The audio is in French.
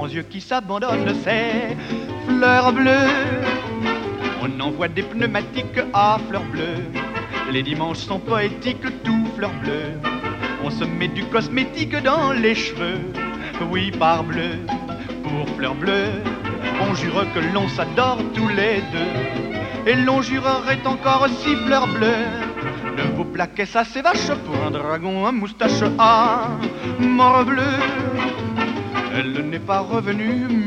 yeux qui s'abandonnent, c'est Fleur Bleue. On envoie des pneumatiques à Fleur Bleue. Les dimanches sont poétiques, tout Fleur Bleue. On se met du cosmétique dans les cheveux, oui parbleu, pour Fleur Bleue. On jure que l'on s'adore tous les deux, et l'on jurerait encore si Fleur Bleue ne vous plaquait ça c'est vache pour un dragon, un moustache à morbleu. Elle n'est pas revenue